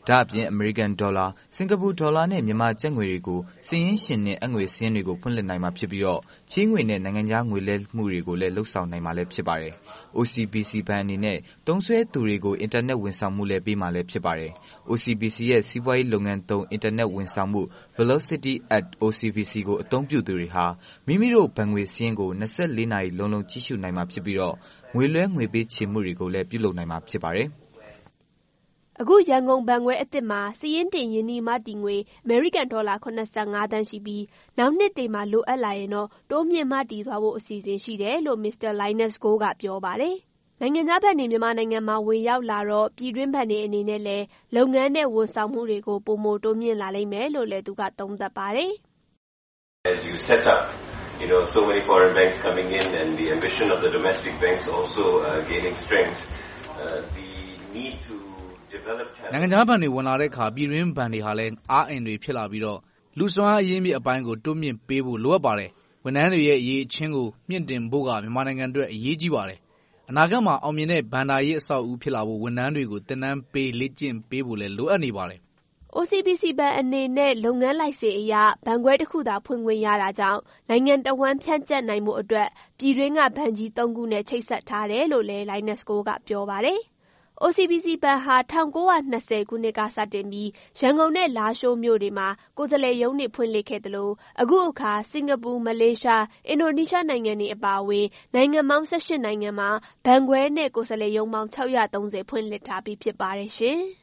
ဒါအပြင်အမေရိကန်ဒေါ်လာ၊စင်ကာပူဒေါ်လာနဲ့မြန်မာကျပ်ငွေတွေကိုစာရင်းရှင်နဲ့အပ်ငွေစာရင်းတွေကိုဖွင့်လှစ်နိုင်မှာဖြစ်ပြီးတော့ချေးငွေနဲ့နိုင်ငံခြားငွေလဲမှုတွေကိုလည်းလုပ်ဆောင်နိုင်မှာလည်းဖြစ်ပါတယ်။ OCBC ဘဏ်အနေနဲ့သုံးစွဲသူတွေကိုအင်တာနက်ဝန်ဆောင်မှုလည်းပေးမှာလည်းဖြစ်ပါတယ်။ OCBC ရဲ့စီးပွားရေးလုပ်ငန်းသုံးအင်တာနက်ဝန်ဆောင်မှု Velocity at OCBC ကိုအသုံးပြုသူတွေဟာမိမိတို့ဘဏ်ငွေစာရင်းကို24နာရီလုံးလုံးကြည့်ရှုနိုင်မှာဖြစ်ပြီးတော့ငွေလွှဲငွေပေးချေမှုတွေကိုလည်းပြုလုပ်နိုင်မှာဖြစ်ပါတယ်။အခုရန်ကုန်ဘဏ်ခွဲအသစ်မှာစာရင်းတင်ရင်းနှီးမတည်ငွေအမေရိကန်ဒေါ်လာ85သန်းရှိပြီးနောက်နှစ်တွေမှာလိုအပ်လာရင်တော့တိုးမြင့်မတည်သွားဖို့အစီအစဉ်ရှိတယ်လို့ Mr. Linus Go ကပြောပါတယ်။နိုင်ငံခြားဘဏ်တွေမြန်မာနိုင်ငံမှာဝင်ရောက်လာတော့ပြည်တွင်းဘဏ်တွေအနေနဲ့လည်းလုပ်ငန်းနဲ့ဝန်ဆောင်မှုတွေကိုပိုမိုတိုးမြင့်လာလိမ့်မယ်လို့လည်းသူကသုံးသပ်ပါတယ်။ As you set up, so many foreign banks coming in and the ambition of the domestic banks also gaining strength, the need to develop နိုင်ငံခြားဘဏ်တွေဝင်လာတဲ့အခါပြည်တွင်းဘဏ်တွေဟာလည်းအားအင်တွေဖြစ်လာပြီးတော့လူစွမ်းအရင်းမြစ်အပိုင်းကိုတိုးမြင့်ပေးဖို့လိုအပ်ပါတယ်။ဝန်ထမ်းတွေရဲ့အရေးအချင်းကိုမြင့်တင်ဖို့ကမြန်မာနိုင်ငံအတွက်အရေးကြီးပါတယ်။အနာဂတ်မှာအောင်မြင်တဲ့ဘဏ္ဍာရေးအဆောက်အဦဖြစ်လာဖို့ဝန်ထမ်းတွေကိုသင်တန်းပေးလေ့ကျင့်ပေးဖို့လည်းလိုအပ်နေပါတယ်။ OCBC ဘဏ်အနေနဲ့လုပ်ငန်းလိုင်စင်အရဘဏ်ခွဲတစ်ခုသာဖွင့်ခွင့်ရတာကြောင့်နိုင်ငံတစ်ဝန်းဖြန့်ကျက်နိုင်မှုအတွက်ပြည်တွင်းကဘဏ်ကြီး3ခုနဲ့ချိတ်ဆက်ထားတယ်လို့လည်း Linus Go ကပြောပါတယ်။ OCBC ဘဏ်ဟာ1920ခုနှစ်ကစတင်ပြီးရန်ကုန်နဲ့လားရှိုးမြို့တွေမှာကိုယ်စားလှယ်ရုံးတွေဖွင့်လှစ်ခဲ့သလိုအခုအခါစင်ကာပူ၊မလေးရှား၊အင်ဒိုနီးရှားနိုင်ငံတွေအပါအဝင်နိုင်ငံပေါင်း18နိုင်ငံမှာဘဏ်ခွဲနဲ့ကိုယ်စားလှယ်ရုံးပေါင်း630ဖွင့်လှစ်ထားပြီးဖြစ်ပါတယ်ရှင်။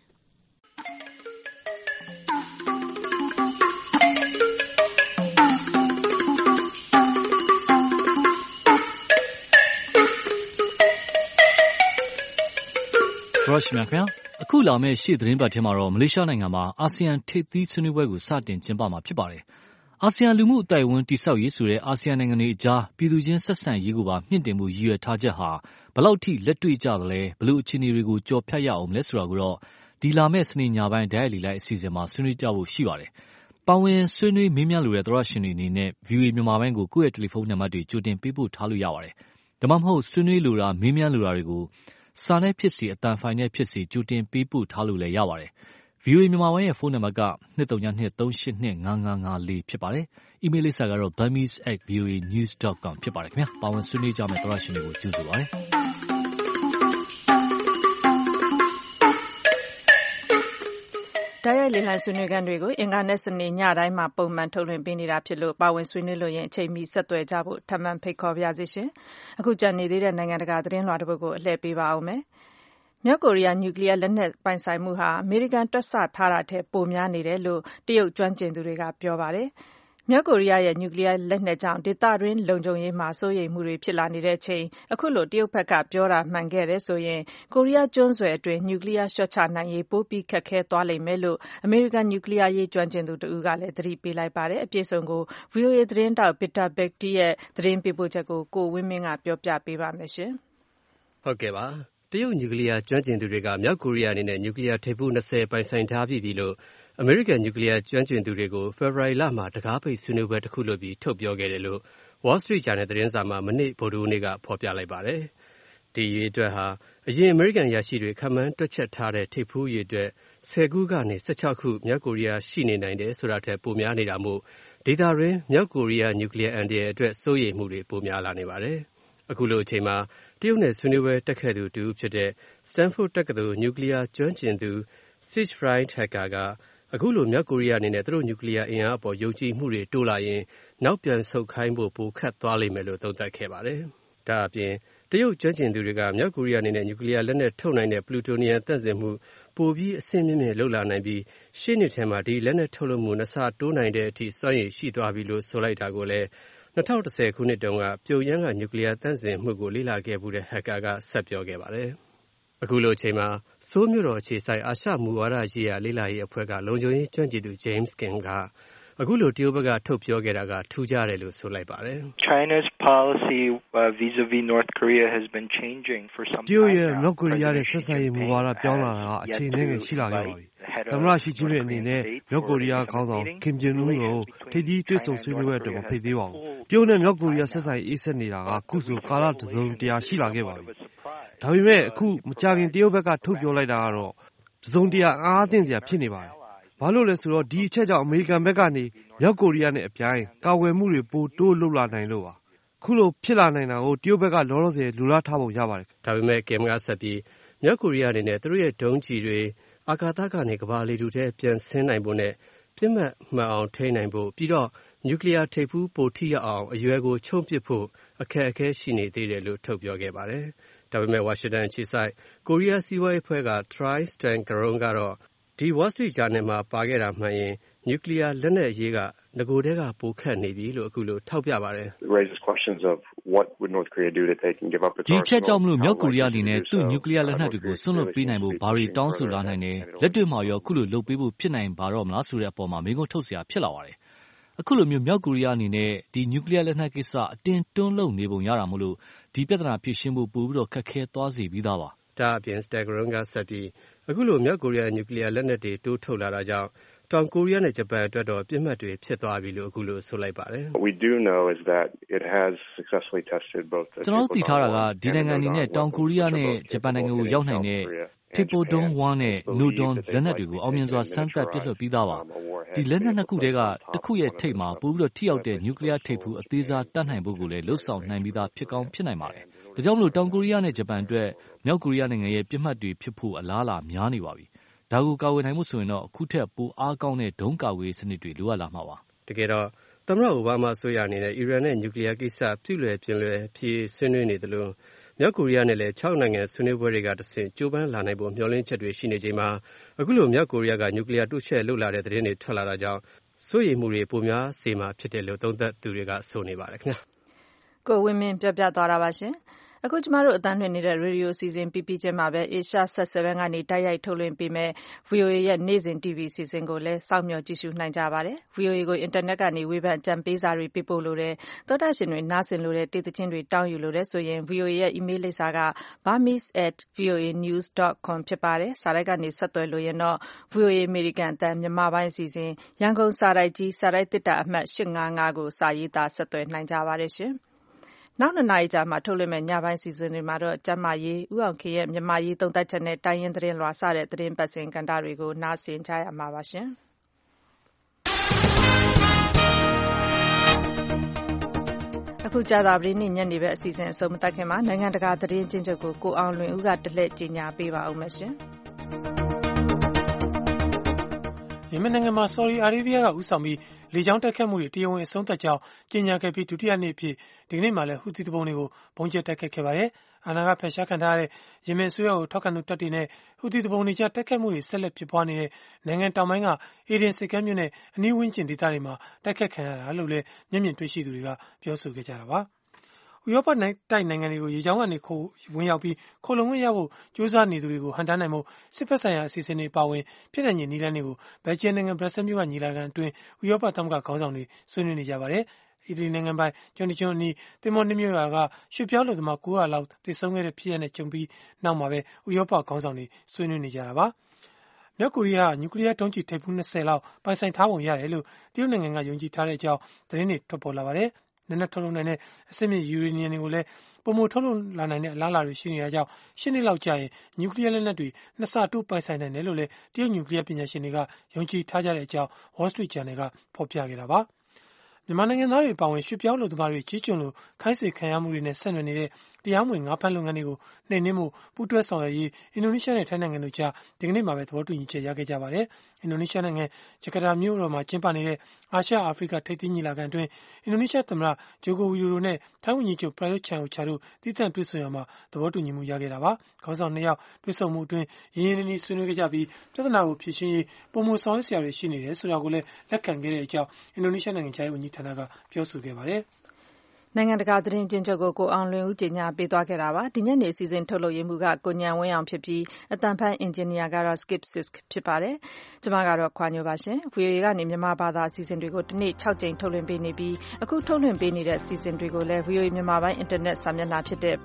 Rush များခင်ဗျာအခုလာမယ့်ရှေ့သတင်းပတ်ထဲမှာတော့မလေးရှားနိုင်ငံမှာအာဆီယံထိပ်သီးဆွေးနွေးပွဲကိုစတင်ကျင်းပမှာဖြစ်ပါတယ်။အာဆီယံလူမှုအသိုက်အဝန်းတည်ဆောက်ရေးဆိုတဲ့အာဆီယံနိုင်ငံတွေအကြားပြည်သူချင်းဆက်ဆံရေးကိုပါမြင့်တင်မှုရည်ရွယ်ထားချက်ဟာဘယ်လောက်ထိလက်တွေ့ကြသလဲဘယ်လိုအခြေအနေတွေကိုကြော်ဖြတ်ရအောင်လဲဆိုတာကိုတော့ဒီလာမယ့်စနေညပိုင်းဒိုင်လီလိုက်အစီအစဉ်မှာဆွေးနွေးကြဖို့ရှိပါတယ်။ပါဝင်ဆွေးနွေးမေးမြန်းလိုတဲ့သောရရှင်တွေအနေနဲ့ VOA မြန်မာပိုင်းကိုကိုယ့်ရဲ့တယ်လီဖုန်းနံပါတ်တွေကြိုတင်ပေးပို့ထားလို့ရပါတယ်။ဒါမှမဟုတ်ဆွေးနွေးလိုတာမေးမြန်းလိုတာတွေကိုစာနဲ့ဖြစ်စေအသံဖိုင်နဲ့ဖြစ်စေကြိုတင်ပေးပို့ထားလို့လည်းရပါတယ်။ VOA မြန်မာပိုင်းရဲ့ဖုန်းနံပါတ်က232382554ဖြစ်ပါတယ်။ အီးမေးလ်လိပ်စာကတော့ burmese@voanews.com ဖြစ်ပါတယ်ခင်ဗျာ။ပါဝင်ဆွေးနွေးကြမယ့်သောရရှင်တွေကိုကြိုဆိုပါရစေ။တိုက်ရိုက်လေလှိုင်းဆွေးနွေးခန်းတွေကိုအင်္ဂါနဲ့စနေညတိုင်းမှာပုံမှန်ထုတ်လွှင့်ပေးနေတာဖြစ်လို့ပါဝင်ဆွေးနွေးလို့ရင်အချိန်မီဆက်သွယ်ကြဖို့ထပ်မံဖိတ်ခေါ်ပါရစေရှင်။အခုကျန်နေသေးတဲ့နိုင်ငံတကာသတင်းလွှာတစ်ပုဒ်ကိုအလှည့်ပေးပါဦးမယ်။မြောက်ကိုရီးယားနျူကလ িয়ার လက်နက်ပိုင်ဆိုင်မှုဟာအမေရိကန်တွက်ဆထားတာထက်ပိုများနေတယ်လို့တရုတ်ကျွမ်းကျင်သူတွေကပြောပါတယ်။မြောက်ကိုရီးယားရဲ့နျူကလ িয়ার လက်နက်ကြောင့်ဒေသတွင်းလုံခြုံရေးမှာစိုးရိမ်မှုတွေဖြစ်လာနေတဲ့အချိန်အခုလိုတရုတ်ဘက်ကပြောတာမှန်ခဲ့တယ်ဆိုရင်ကိုရီးယားကျွန်းဆွယ်အတွင်းနျူကလ িয়ার လျှော့ချနိုင်ရေးပိုပြီးခက်ခဲသွားလိမ့်မယ်လို့အမေရိကန်နျူကလ িয়ার ရေးကျွမ်းကျင်သူတဦးကလည်းသတိပေးလိုက်ပါတယ်။အပြည့်အစုံကို VOA သတင်းထောက် Peter Begti ရဲ့သတင်းပေးပို့ချက်ကိုကိုဝင်းမင်းကပြောပြပေးပါမယ်ရှင်။ဟုတ်ကဲ့ပါ။တရုတ်နျူကလ িয়ার ကျွမ်းကျင်သူတွေကမြောက်ကိုရီးယားအနေနဲ့နျူကလ িয়ার ထိပ်ဖူး20ပိုင်ဆိုင်ထားပြီလို့အမေရိကန်နျူကလ িয়ার ကျွမ်းကျင်သူတွေကိုဖေဖော်ဝါရီလမှာတကားပိတ်ဆွေးနွေးပွဲတစ်ခုလုပ်ပြီးထုတ်ပြောခဲ့တယ်လို့ Wall Street Journal သတင်းစာမှာမနေ့ဗုဒ္ဓဟူးနေ့ကဖော်ပြလိုက်ပါတယ်။ဒီအရေးအတွက်ဟာအရင်အမေရိကန်အရာရှိတွေခန့်မှန်းတွက်ချက်ထားတဲ့ထိပ်ဖူးအရေးအတွက်10ခုကနေ16ခုမြောက်ကိုရီးယားရှိနေနိုင်တယ်ဆိုတာထက်ပိုများနေတာမို့ဒေသတွင်းမြောက်ကိုရီးယားနျူကလ িয়ার အန္တရာယ်အတွက်စိုးရိမ်မှုတွေပိုများလာနေပါတယ်။အခုလိုအချိန်မှာတရုတ်နဲ့ဆွေးနွေးပွဲတက်ခဲ့သူတူဖြစ်တဲ့ Stanford တက္ကသိုလ်နျူကလ িয়ার ကျွမ်းကျင်သူ Siegfried Hacker ကအခုလိုမြောက်ကိုရီးယားအနေနဲ့သူတို့နျူကလ িয়ারအင်အားအပေါ်ယုံကြည်မှုတွေတိုးလာရင်နောက်ပြန်ဆုတ်ခိုင်းဖို့ပိုခက်သွားလိမ့်မယ်လို့သုံးသပ်ခဲ့ပါတယ်။ဒါအပြင်တရုတ်ကျွမ်းကျင်သူတွေကမြောက်ကိုရီးယားအနေနဲ့နျူကလ িয়ার လက်နက်ထုတ်နိုင်တဲ့ပလူတိုနီယမ်သန့်စင်မှုပိုပြီးအဆင့်မြင့်မြင့်လုပ်လာနိုင်ပြီးရှေ့နှစ်ထဲမှာဒီလက်နက်ထုတ်လုပ်မှု2ဆတိုးနိုင်တဲ့အထိစွမ်းရည်ရှိသွားပြီလို့ဆိုလိုက်တာကိုလည်း2010ခုနှစ်တုန်းကပြုံယမ်းကနျူကလ িয়ার သန့်စင်မှုကိုလေ့လာခဲ့မှုတဲ့ Hacker ကဆက်ပြောခဲ့ပါတယ်။အခုလိုအချိန်မှာဆိုးမြို့တော်အခြေစိုက်အာရှမူဝါဒရေးရာလေ့လာရေးအဖွဲ့ကလုံခြုံရေးကျွမ်းကျင်သူ James King ကအခုလိုတရုတ်ဘက်ကထုတ်ပြောခဲ့တာကထူးခြားတယ်လို့ဆိုလိုက်ပါတယ်။ China's policy vis-a-vis North Korea has been changing for some time. တရုတ်ရဲ့မြောက်ကိုရီးယားနဲ့ဆက်ဆံရေးမူဝါဒပြောင်းလာတာအချိန်နဲ့ရှိလာခဲ့ပါပြီ။သမ္မတရှီကျင်းပင်အနေနဲ့မြောက်ကိုရီးယားခေါင်းဆောင်ကင်ဂျင်အွန်းကိုထိပ်သီးတွေ့ဆုံဆွေးနွေးပွဲအတွက်မဖိတ်သေးပါဘူး။တရုတ်နဲ့မြောက်ကိုရီးယားဆက်ဆံရေးအေးဆက်နေတာကခုဆိုကာလတစ်စုံတရာရှိလာခဲ့ပါပြီ။ဒါပေမဲ့အခုမကြခင်တရုတ်ဘက်ကထုတ်ပြောလိုက်တာကတော့တစုံတရာအားသင့်စရာဖြစ်နေပါတယ်။ဘာလို့လဲဆိုတော့ဒီအချက်ကြောင့်အမေရိကန်ဘက်ကနေမြောက်ကိုရီးယားနဲ့အပြိုင်ကာဝယ်မှုတွေပိုတိုးလုပ်လာနိုင်လို့ပါ။ခုလိုဖြစ်လာနိုင်တာကိုတရုတ်ဘက်ကလောလောဆယ်လူလားထားပုံရပါတယ်။ဒါပေမဲ့ကင်မ်ကဆက်ပြီးမြောက်ကိုရီးယားအနေနဲ့သူတို့ရဲ့ဒုံးကျည်တွေအာကာသကနေကမ္ဘာလေထုထဲပြန်ဆင်းနိုင်ဖို့နဲ့ပြစ်မှတ်မှန်အောင်ထိန်းနိုင်ဖို့ပြီးတော့နျူကလ িয়ার ထိပ်ဖူးပိုထိရောက်အောင်အရွယ်ကိုချုံ့ပစ်ဖို့အခက်အခဲရှိနေသေးတယ်လို့ထုတ်ပြောခဲ့ပါတယ်။ဒါပေမဲ့ဝါရှင်တန်အခြေစိုက်ကိုရီးယားစီးပွားရေးအဖွဲ့က Troy Stankaron ကတော့ဒီ Wall Street Journal မှာပါခဲ့တာမှန်ရင်နျူကလ িয়ার လက်နက်အရေးကငကိုတဲကပိုခက်နေပြီလို့အခုလိုထောက်ပြပါတယ်။ဒီအချက်ကြောင့်မလို့မြောက်ကိုရီးယားအနေနဲ့သူ့နျူကလ িয়ার လက်နက်တွေကိုစွန့်လွတ်ပေးနိုင်ဖို့ဘာတွေတောင်းဆိုလာနိုင်တယ်လက်တွေ့မှာရောအခုလိုလုပ်ပေးဖို့ဖြစ်နိုင်ပါတော့မလားဆိုတဲ့အပေါ်မှာမေးခွန်းထုတ်စရာဖြစ်လာပါတယ်။အခုလိုမျိုးမြောက်ကိုရီးယားအနေနဲ့ဒီနျူကလ িয়ার လက်နက်ကိစ္စအတင်းတွန်းလှုပ်နေပုံရတာမို့လို့ဒီပြဿနာဖြေရှင်းဖို့ပိုပြီးတော့ခက်ခဲသွားစေပြီးသားပါ။ဒါအပြင် Stankaron ကဆက်ပြီးအခုလိုမြောက်ကိုရီးယားနျူကလ িয়ার လက်နက်တွေတိုးထုတ်လာတာကြောင့်တောင်ကိုရီးယားနဲ့ဂျပန်အတွက်တော့ပြစ်မှတ်တွေဖြစ်သွားပြီလို့အခုလိုဆိုလိုက်ပါတယ်။ "ကျွန်တော်သိထားတာကဒီနိုင်ငံအနေနဲ့တောင်ကိုရီးယားနဲ့ဂျပန်နိုင်ငံကိုရောက်နိုင်တဲ့ Taepodong 1နဲ့ Nodon လက်နက်တွေကိုအောင်မြင်စွာစမ်းသပ်ပစ်လွှတ်ပြီးသားပါ။ဒီလက်နက်နှစ်ခုထဲကတစ်ခုရဲ့ထိပ်မှာပိုပြီးတော့ထိရောက်တဲ့နျူကလ িয়ার ထိပ်ဖူးအသေးစားတတ်နိုင်ဖို့ကိုလည်းလှုပ်ဆောင်နိုင်ပြီးသားဖြစ်ကောင်းဖြစ်နိုင်ပါတယ်။ဒါကြောင့်မလို့တောင်ကိုရီးယားနဲ့ဂျပန်အတွက်မြောက်ကိုရီးယားနိုင်ငံရဲ့ပြစ်မှတ်တွေဖြစ်ဖို့အလားအလာများနေပါပြီ။ဒါကိုကာဝယ်နိုင်မှုဆိုရင်တော့အခုထက်ပိုအားကောင်းတဲ့ဒုံးကာဝေးစနစ်တွေလိုအပ်လာမှာပါ။တကယ်တော့သမ္မတအိုဘားမားအစိုးရအနေနဲ့အီရန်နဲ့နျူကလ িয়ার ကိစ္စပြုလွယ်ပြင်လွယ်ဖြေဆွေးနွေးနေသလိုမြောက်ကိုရီးယားနဲ့လည်း6နိုင်ငံဆွေးနွေးပွဲတွေကတဆင့်ကြိုးပမ်းလာနိုင်ဖို့မျှော်လင့်ချက်တွေရှိနေချိန်မှာအခုလိုမြောက်ကိုရီးယားကနျူကလ িয়ার တိုးချဲ့လုပ်လာတဲ့သတင်းတွေထွက်လာတာကြောင့်စိုးရိမ်မှုတွေပိုများစေမှာဖြစ်တယ်လို့သုံးသပ်သူတွေကဆိုနေပါတယ်ခင်ဗျာ။ကိုဝင်းမင်းပြောပြသွားတာပါရှင်။အခုကျမတို့အသံလွှင့်နေတဲ့ရေဒီယိုအစီအစဉ်ပြီးချင်းမှာပဲ Asia Sat 7ကနေတိုက်ရိုက်ထုတ်လွှင့်ပေးမဲ့ VOA ရဲ့နေ့စဉ် TV အစီအစဉ်ကိုလည်းစောင့်မျှော်ကြည့်ရှုနိုင်ကြပါတယ်။ VOA ကိုအင်တာနက်ကနေဝေဖန်အကြံပေးစာတွေပေးပို့လို့တဲ့သောတာရှင်တွေနားဆင်လို့တဲ့တေးသချင်းတွေတောင်းယူလို့တဲ့ဆိုရင် VOA ရဲ့ email လိပ်စာက burmese@voanews.com ဖြစ်ပါတယ်။စာတိုက်ကနေဆက်သွယ်လို့ရင်တော့ VOA အမေရိကန်အသံမြန်မာပိုင်းအစီအစဉ်ရန်ကုန်စာတိုက်ကြီးစာတိုက်သစ်တာအမှတ်855ကိုစာရေးသားဆက်သွယ်နိုင်ကြပါတယ်ရှင်။နောက်2နာရီကြာမှထုတ်လွှင့်မယ့်ညပိုင်းစီစဉ်တွေမှာတော့ကျမရေးဦးအောင်ခေရဲ့မြန်မာရေးသုံးသပ်ချက်နဲ့တိုင်းရင်းသတင်းလွှာစတဲ့သတင်းပတ်စဉ်ကဏ္ဍတွေကိုနားဆင်ကြရမှာပါရှင်။အခုကြာသပတေးနေ့ညနေပဲအစီအစဉ်အဆုံးမသတ်ခင်မှာနိုင်ငံတကာသတင်းချင်းချုပ်ကိုအောင်လွင်ဦးကတလှည့်ကြေညာပေးပါဦးမယ်ရှင်။ယမန်နိုင်ငံမှာဆော်ဒီအာရေးဗီးယားကဦးဆောင်ပြီးလေကြောင်းတိုက်ခတ်မှုတွေတရားဝင်အဆုံးသတ်ကြောင်းကြေညာခဲ့ပြီးဒုတိယနေ့အဖြစ်ဒီကနေ့မှလည်းဟူသီသူပုန်တွေကိုဘုံကျဲတိုက်ခတ်ခဲ့ပါတယ်။အာဏာကဖယ်ရှားခံထားရတဲ့ယမန်အစိုးရကိုထောက်ခံသူတပ်တွေနဲ့ဟူသီသူပုန်တွေကြားတိုက်ခတ်မှုတွေဆက်လက်ဖြစ်ပွားနေတဲ့နိုင်ငံတောင်ပိုင်းကအေဒင်စစ်ကမ်းမြို့နဲ့အနီးဝန်းကျင်ဒေသတွေမှာတိုက်ခတ်ခံရတာလို့လည်းမျက်မြင်တွေ့ရှိသူတွေကပြောဆိုခဲ့ကြတာပါ။ဥရောပတိုက်နိုင်ငံတွေကိုရေကြောင်းကနေဝင်ရောက်ပြီးခိုလုံခွင့်ရဖို့ကြိုးစားနေသူတွေကိုဟန်တားနိုင်ဖို့စစ်ဖက်ဆိုင်ရာအစီအစဉ်တွေပါဝင်ဖြစ်နိုင်ခြေနည်းလမ်းတွေကိုဘယ်လ်ဂျီယံနိုင်ငံဘရပ်ဆဲမြို့ကညီလာခံအတွင်းဥရောပသမဂ္ဂခေါင်းဆောင်တွေဆွေးနွေးနေကြပါတယ်။အီတလီနိုင်ငံပိုင်ဂျွန်နီကျွန်းအနီးသင်္ဘောနစ်မြုပ်ရာကရွှေ့ပြောင်းလူသမား900လောက်သေဆုံးခဲ့တဲ့ဖြစ်ရပ်နဲ့ကြုံပြီးနောက်မှာပဲဥရောပခေါင်းဆောင်တွေဆွေးနွေးနေကြတာပါ။မြောက်ကိုရီးယားကနျူကလ িয়ার ဒုံးကျည်ထိပ်ဖူး20လောက်ပိုင်ဆိုင်ထားပုံရတယ်လို့တရုတ်နိုင်ငံကယုံကြည်ထားတဲ့အကြောင်းသတင်းတွေထွက်ပေါ်လာပါတယ်။လက်နက်ထုတ်လုပ်နိုင်တဲ့အဆင့်မြင့်ယူရေနီယံတွေကိုလည်းပုံမထုတ်လုပ်လာနိုင်တဲ့အလားအလာတွေရှိနေတာကြောင့်8နှစ်လောက်ကြာရင်နျူကလ িয়ার လက်နက်တွေ2ဆတိုးပိုင်ဆိုင်နိုင်တယ်လို့လည်းတရုတ်နျူကလ িয়ার ပညာရှင်တွေကယုံကြည်ထားကြတဲ့အကြောင်း Wall Street Journal ကဖော်ပြခဲ့တာပါ။မြန်မာနိုင်ငံသားတွေအပါအဝင်ရွှေ့ပြောင်းလုပ်သားတွေကြီးကျွန်းလို့ခိုင်းစေခံရမှုတွေနဲ့ဆက်နွယ်နေတဲ့တရားမဝင်ငါးဖမ်းလုပ်ငန်းတွေကိုနှိမ်နင်းမှုပူးတွဲဆောင်ရွက်ရေးအင်ဒိုနီးရှားနဲ့ထိုင်းနိုင်ငံတို့ကြားဒီကနေ့မှာပဲသဘောတူညီချက်ရခဲ့ကြပါတယ်။အင်ဒိုနီးရှားနိုင်ငံဂျကာတာမြို့တော်မှာကျင်းပနေတဲ့အာရှအာဖရိကထိပ်သီးညီလာခံအတွင်းအင်ဒိုနီးရှားသမ္မတဂျိုကိုဝီဒိုဒိုနဲ့ထိုင်းဝန်ကြီးချုပ်ပရာယွတ်ချန်အိုချာတို့တည်တံ့တွေ့ဆုံရမှာသဘောတူညီမှုရခဲ့တာပါ။ခေါင်းဆောင်2ယောက်တွေ့ဆုံမှုအတွင်းရင်းရင်းနှီးနှီးဆွေးနွေးခဲ့ကြပြီးပြဿနာကိုဖြေရှင်းရေးပုံမဆောင်ရွက်စရာတွေရှိနေတယ်ဆိုတာကိုလည်းလက်ခံခဲ့တဲ့အကြောင်းအင်ဒိုနီးရှားနိုင်ငံခြားရေးဝန်ကြီးဌာနကပြောဆိုခဲ့ပါတယ်။နိုင်ငံတကာသတင်းကျဉ်းချုပ်ကိုအောင်လွင်ဦးကြေညာပေးသွားခဲ့တာပါဒီညနေအစီအစဉ်ထုတ်လုပ်ရေးမှုကကိုညံဝင်းအောင်ဖြစ်ပြီးအတန်ဖန်အင်ဂျင်နီယာကတော့ Skip Sisk ဖြစ်ပါတယ်ကျမကတော့ခွာညိုပါရှင် VOA ကနေမြန်မာဘာသာအစီအစဉ်တွေကိုဒီနေ့6ကြိမ်ထုတ်လွှင့်ပေးနေပြီးအခုထုတ်လွှင့်ပေးနေတဲ့အစီအစဉ်တွေကိုလည်း VOA မြန်မာပိုင်းအင်တာနက်စာမျက်နှာဖြစ်တဲ့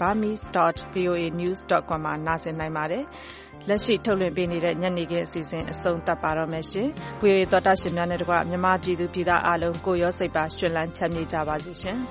burmese.voanews.com မှာနားဆင်နိုင်ပါတယ်လက်ရှိထုတ်လွှင့်ပေးနေတဲ့ညနေခင်းအစီအစဉ်အဆုံးသတ်ပါတော့မယ်ရှင် VOA သောတာရှင်များနဲ့တကွမြန်မာပြည်သူပြည်သားအားလုံးကိုရောစိတ်ပါရှင်လန်းချမ်းမြေ့ကြပါစေရှင်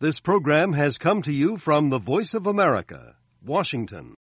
This program has come to you from the Voice of America, Washington.